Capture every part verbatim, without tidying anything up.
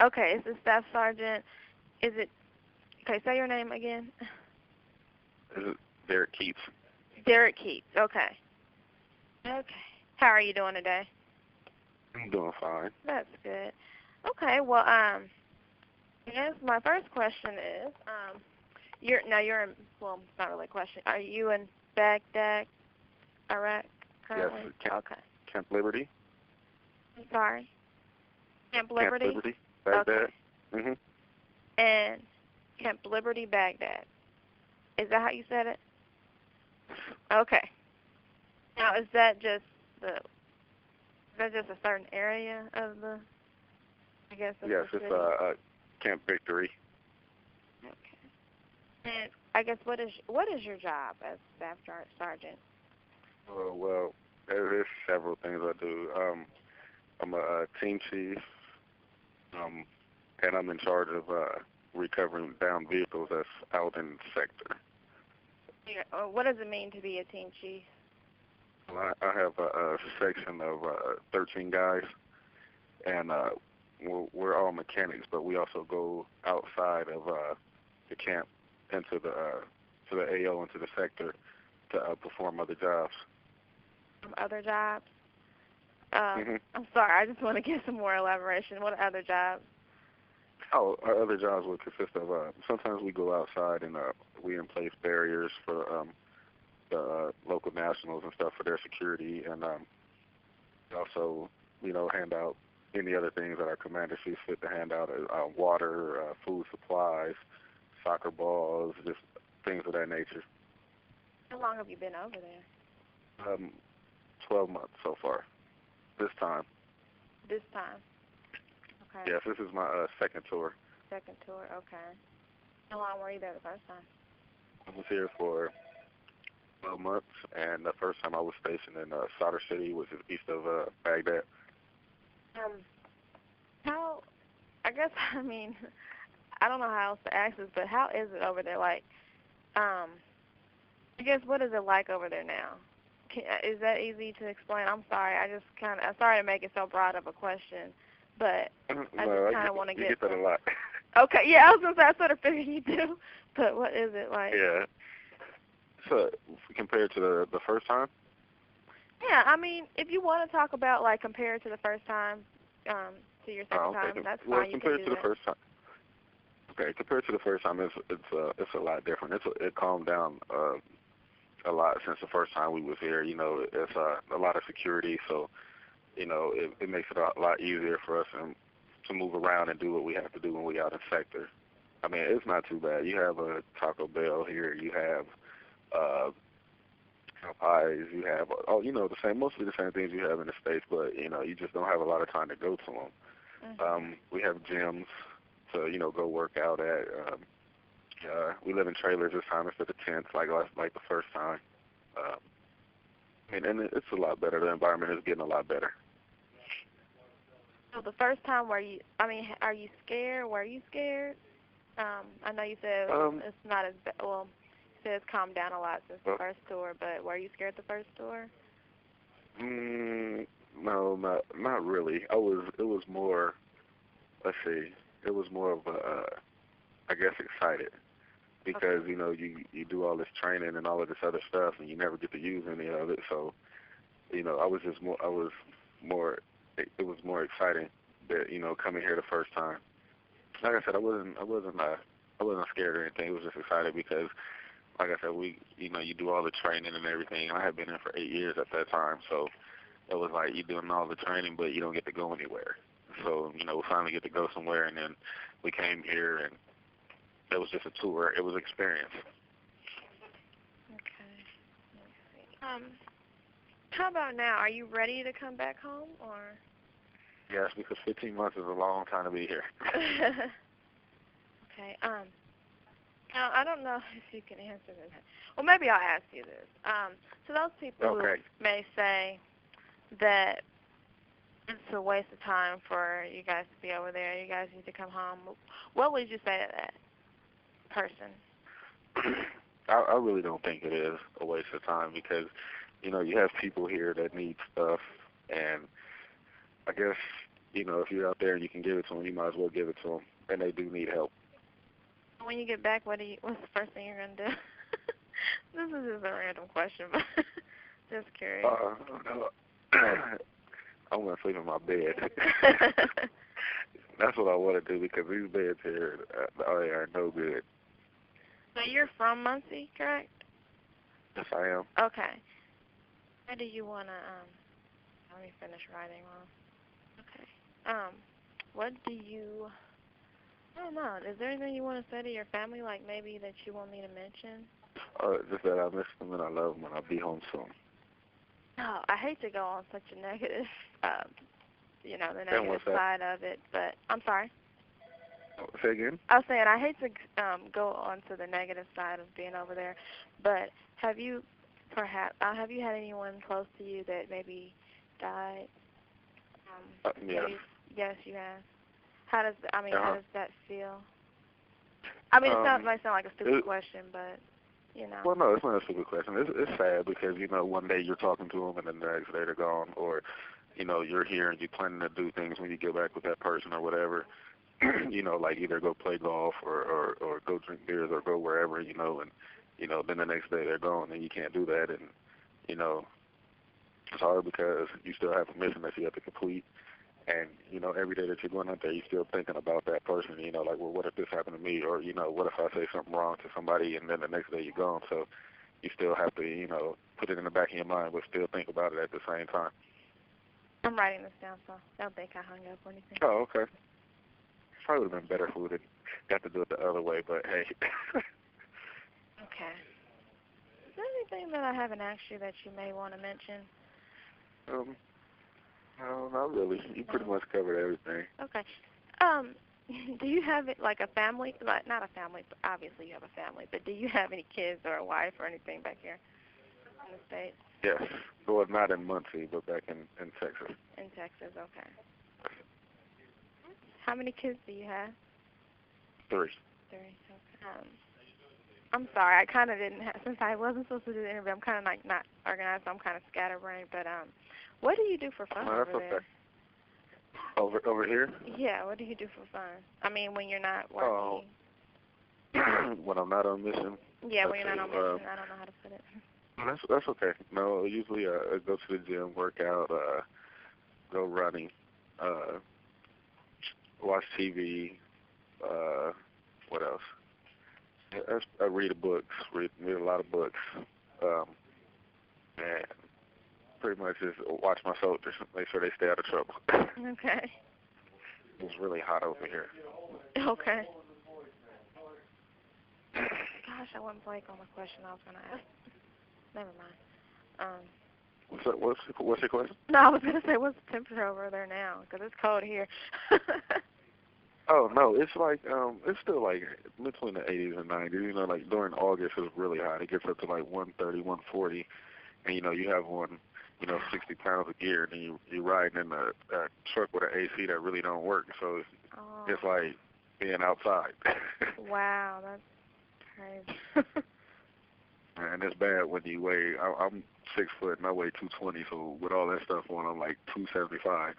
Okay, it's the staff sergeant. Is it, okay, say your name again. This is Derek Keats. Derek Keats, okay. Okay. How are you doing today? I'm doing fine. That's good. Okay, well, um, I guess my first question is, um, you're, now you're in, well, it's not really a question. Are you in Baghdad, Iraq currently? Yes, Camp, Okay. Camp Liberty. I'm sorry. Camp Liberty? Camp Liberty, Baghdad. Okay. hmm And Camp Liberty, Baghdad. Is that how you said it? Okay. Now, is that just the, is that just a certain area of the, I guess, of Yes, the it's city? uh, uh, Camp Victory. Okay. And I guess what is what is your job as staff Jar- sergeant? Uh, well, there- there's several things I do. Um, I'm a, uh team chief, um, and I'm in charge of uh, recovering downed vehicles that's out in the sector. Yeah, or what does it mean to be a team chief? Well, I, I have a, a section of uh, thirteen guys, and uh, we're, we're all mechanics, but we also go outside of uh, the camp into the uh, to the A O into the sector to uh, perform other jobs. From other jobs? Um, hmm I'm sorry, I just want to get some more elaboration. What are other jobs? Oh, our other jobs would consist of uh, sometimes we go outside and uh, we in place barriers for um, the uh, local nationals and stuff for their security, and um, we also, you know, hand out any other things that our commander sees fit to hand out: uh, water, uh, food supplies, soccer balls, just things of that nature. How long have you been over there? Um, Twelve months so far. This time. This time? Okay. Yes, this is my uh, second tour. Second tour, okay. How long were you there the first time? I was here for twelve months, and the first time I was stationed in uh, Sadr City, which is east of uh, Baghdad. Um, how, I guess, I mean, I don't know how else to ask this, but how is it over there? Like, um, I guess, what is it like over there now? Can, is that easy to explain? I'm sorry, I just kind of, I'm sorry to make it so broad of a question, but I no, just kind I of want to you get get that some. a lot. Okay, yeah, I was going to say, I sort of figured you do, but what is it like? Yeah. So compared to the the first time, Yeah, I mean, if you want to talk about, like, compared to the first time, um, to your second oh, okay. time, that's Well, fine, you can compared do to the that. first time, okay. Compared to the first time, it's it's uh, it's a lot different. It's a, it calmed down uh, a lot since the first time we was here. You know, it's uh, a lot of security, so you know it, it makes it a lot easier for us to to move around and do what we have to do when we out in sector. I mean, it's not too bad. You have a Taco Bell here. You have uh, pies. You have oh, you know, the same, mostly the same things you have in the States, but you know, you just don't have a lot of time to go to them. Mm-hmm. Um, we have gyms to you know go work out at. Um, uh, we live in trailers this time instead of tents, like last, like the first time. Um, I mean, and it's a lot better. The environment is getting a lot better. So the first time, were you, I mean, are you scared? Were you scared? Um, I know you said Um, it's not as bad, well, you said it's calmed down a lot since the well, first tour, but were you scared the first tour? mm, no, not not really. I was. It was more. Let's see. It was more of a, uh, I guess, excited because Okay. you know you you do all this training and all of this other stuff, and you never get to use any of it. So, you know, I was just more. I was more. It, it was more exciting that you know coming here the first time. Like I said, I wasn't. I wasn't. Uh, I wasn't scared or anything. It was just excited because, like I said, we. You know, you do all the training and everything. I had been in for eight years at that time, so it was like you're doing all the training, but you don't get to go anywhere. So, you know, we finally get to go somewhere, and then we came here, and it was just a tour. It was an experience. Okay. Let's see. Um, how about now? Are you ready to come back home, or? Yes, because fifteen months is a long time to be here. Okay. Um. Now, I don't know if you can answer this. Well, maybe I'll ask you this. Um. To those people Okay. who may say that it's a waste of time for you guys to be over there, you guys need to come home, what would you say to that person? I, I really don't think it is a waste of time because, you know, you have people here that need stuff, and I guess you know, if you're out there and you can give it to them, you might as well give it to them, and they do need help. When you get back, what do you? What's the first thing you're gonna do? This is just a random question, but just curious. Uh, no. I'm gonna sleep in my bed. That's what I want to do because these beds here uh, are, are no good. So you're from Muncie, correct? Yes, I am. Okay. How do you wanna? Um, let me finish writing on. Okay. Um, what do you? I don't know. Is there anything you want to say to your family, like maybe that you want me to mention? Uh, just that I miss them and I love them and I'll be home soon. No, I hate to go on such a negative, um, you know, the And negative what's that? side of it, but I'm sorry. Say again? I was saying I hate to um, go on to the negative side of being over there, but have you perhaps uh, have you had anyone close to you that maybe died? Um, Uh, yes. maybe, yes, you have. How does I mean? Uh-huh. How does that feel? I mean, it sounds Um, might sound like a stupid it, question, but you know. Well, no, it's not a stupid question. It's, it's sad because, you know, one day you're talking to them and then the next day they're gone, or, you know, you're here and you're planning to do things when you get back with that person or whatever. You know, like either go play golf or, or, or go drink beers or go wherever, you know, and, you know, then the next day they're gone and you can't do that. And, you know, it's hard because you still have a mission that you have to complete. And, you know, every day that you're going out there, you're still thinking about that person, you know, like, well, what if this happened to me? Or, you know, what if I say something wrong to somebody and then the next day you're gone? So you still have to, you know, put it in the back of your mind, but still think about it at the same time. I'm writing this down, so I don't think I hung up or anything. Oh, okay. Probably would have been better if we would have got to do it the other way, but hey. Okay. Is there anything that I haven't asked you that you may want to mention? um, no, not really. You pretty No. much covered everything. Okay. Um, do you have it like a family? Like not a family, but obviously you have a family. But do you have any kids or a wife or anything back here in the States? Yes. Well, not in Muncie, but back in, in Texas. In Texas, okay. How many kids do you have? Three. Three. Okay. Um, I'm sorry, I kind of didn't have, since I wasn't supposed to do the interview, I'm kind of like not organized, so I'm kind of scatterbrained. But um, what do you do for fun No, that's over okay. there? Over over here? Yeah, what do you do for fun? I mean, when you're not Oh. working. When I'm not on mission. Yeah, I'd when you're not on say, uh, mission. I don't know how to put it. That's that's okay. No, usually uh, I go to the gym, work out, uh, go running, uh, watch T V. Uh, what else? I, I read books. Read read a lot of books. Um, and pretty much just watch my soldiers, make sure they stay out of trouble. Okay. It's really hot over here. Okay. Gosh, I went blank on the question I was going to ask. Never mind. Um, What's that, what's what's your question? no, I was going to say, what's the temperature over there now? Because it's cold here. Oh no, it's like um, it's still like between the eighties and nineties. You know, like during August it's really hot. It gets up to like one thirty, one forty, and you know you have one, you know, sixty pounds of gear, and you you riding in a, a truck with an A C that really don't work. So it's, Oh. it's like being outside. Wow, that's crazy. And it's bad when you weigh. I, I'm six foot and I weigh two twenty. So with all that stuff on, I'm like two seventy five.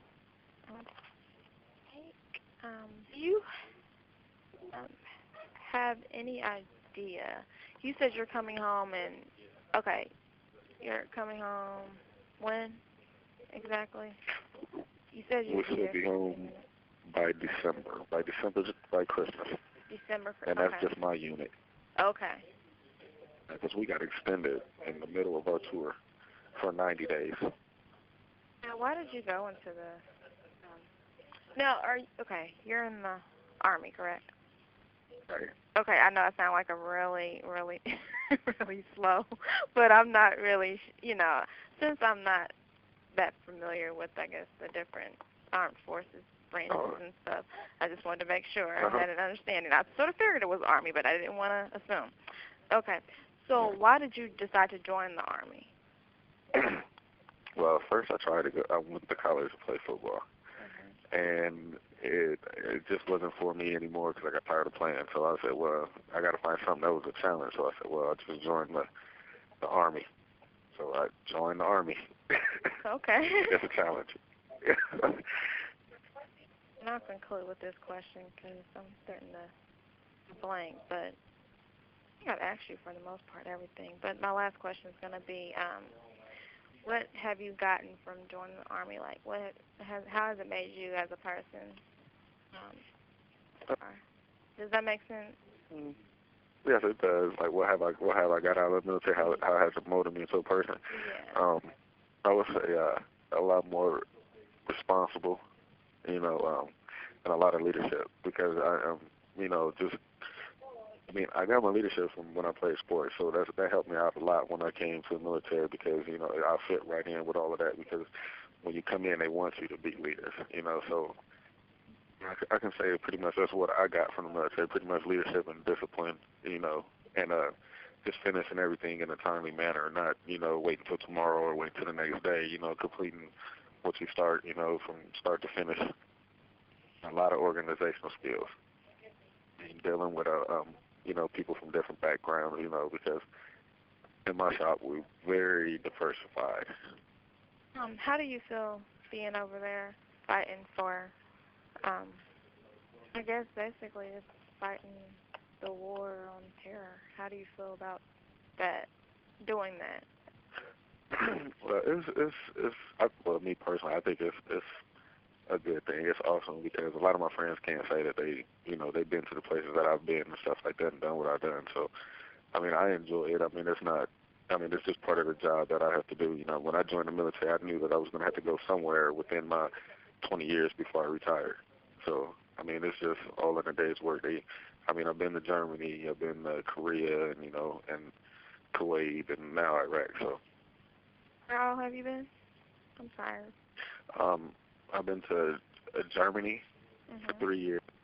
Um, do you um, have any idea? You said you're coming home and, okay, you're coming home when exactly? You said We you'd be should here be home by December. By December, by Christmas. December. And that's Okay. just my unit. Okay. Because we got extended in the middle of our tour for ninety days. Now, why did you go into the, um, now, are you, okay, you're in the Army, correct? Right. Okay, I know I sound like I'm really, really, really slow, but I'm not really, you know, since I'm not that familiar with, I guess, the different armed forces branches Oh. and stuff, I just wanted to make sure Uh-huh. I had an understanding. I sort of figured it was Army, but I didn't want to assume. Okay, so why did you decide to join the Army? Well, first I tried to go. I went to college to play football, Mm-hmm. and it it just wasn't for me anymore because I got tired of playing. So I said, well, I got to find something that was a challenge. So I said, well, I'll just join the the Army. So I joined the Army. Okay. It's a challenge. And I'll conclude with this question because I'm starting to blank, but I think I've asked you for the most part everything. But my last question is going to be, um, what have you gotten from joining the Army? Like, what has, how has it made you as a person? Um, does that make sense? Mm. Yes, it does. Like, what have I what have I got out of the military? How how has it molded me into a person? Yeah. Um, I would say uh, a lot more responsible, you know, um, and a lot of leadership because I um, you know, just I mean, I got my leadership from when I played sports, so that's that helped me out a lot when I came to the military because you know I fit right in with all of that because when you come in, they want you to be leaders, you know, so. I c- I can say pretty much that's what I got from the military, pretty much leadership and discipline, you know, and uh, just finishing everything in a timely manner, not, you know, wait until tomorrow or wait until the next day, you know, completing what you start, you know, from start to finish. A lot of organizational skills, and dealing with, uh, um, you know, people from different backgrounds, you know, because in my shop we're very diversified. Um, how do you feel being over there fighting for, um, I guess basically it's fighting the war on terror? How do you feel about that, doing that? Well, it's, it's, it's, I, well, me personally, I think it's, it's a good thing. It's awesome because a lot of my friends can't say that they, you know, they've been to the places that I've been and stuff like that and done what I've done. So, I mean, I enjoy it. I mean, it's not, I mean, it's just part of the job that I have to do. You know, when I joined the military, I knew that I was going to have to go somewhere within my twenty years before I retired. So, I mean, it's just all in a day's work. They, I mean, I've been to Germany, I've been to Korea, and, you know, and Kuwait, and now Iraq. So, Where all have you been? I'm sorry. um, I've been to uh, Germany for Mhm. three years.